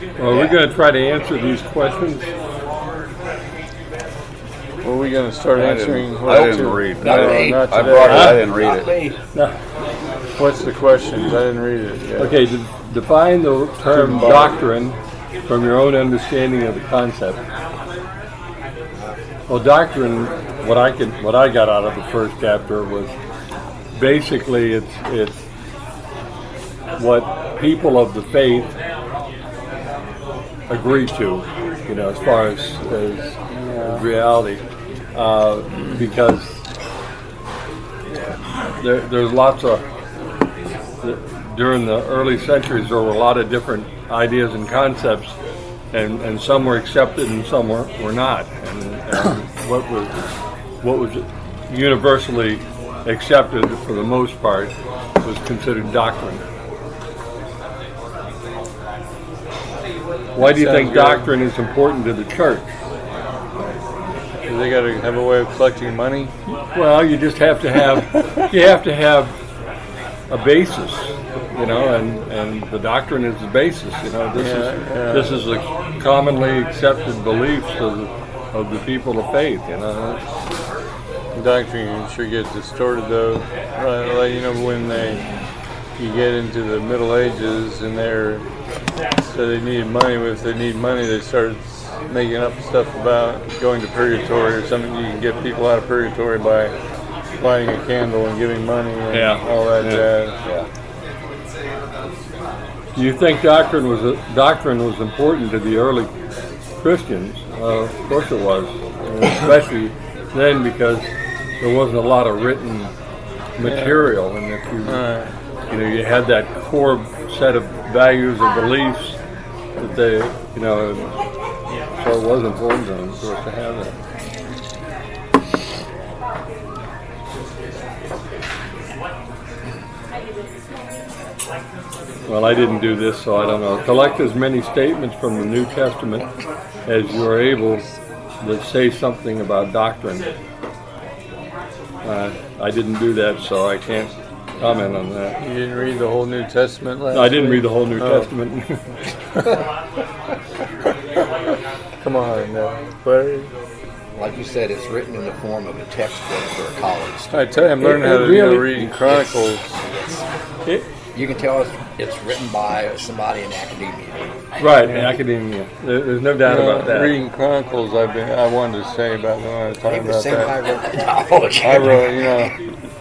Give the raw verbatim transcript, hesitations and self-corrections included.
Well, we're going to try to answer these questions. Well, we're going to start I answering. didn't, what I didn't to- read. No, I, didn't, not I today. brought it. I Huh? didn't read it. No. What's the questions? I didn't read it yet. Okay, de- define the term doctrine from your own understanding of the concept. Well, doctrine, what I can, what I got out of the first chapter was basically it's it's what people of the faith agree to, you know, as far as, as reality, uh, because there, there's lots of during the early centuries there were a lot of different ideas and concepts, and, and some were accepted and some were, were not, and, and what was what was universally accepted for the most part was considered doctrine. Why do you Sounds think good. doctrine is important to the church? Do they got to have a way of collecting money? Well, you just have to have you have to have a basis, you know, and, and the doctrine is the basis. You know, this Yeah, is yeah. this is a commonly accepted beliefs of the, of the people of faith. You know, Doctrine sure gets distorted though. Right, like, you know, when they you get into the Middle Ages and they're so they needed money. If they need money, they start making up stuff about going to purgatory or something. You can get people out of purgatory by lighting a candle and giving money and Yeah. all that Yeah. jazz. do you think doctrine was a, doctrine was important to the early Christians? Uh, of course it was, and especially then because there wasn't a lot of written material, and if you Alright. you know you had that core set of values or beliefs that they you know so it was important to them, of course, to have that. Well, I didn't do this, so I don't know. Collect as many statements from the New Testament as you are able that say something about doctrine. Uh, I didn't do that, so I can't comment on that. You didn't read the whole New Testament last No, I didn't week? read the whole New Oh. Testament. Come on, no. Larry. Like you said, it's written in the form of a textbook for a college. I tell you, I'm learning It- how it to you know, really- read Chronicles. It- You can tell it's, it's written by somebody in academia. right, in academia. There, there's no doubt You know, about that. reading Chronicles, I've been. I wanted to say about when I was I talking think the about same guy that. wrote the novel. I wrote, you know,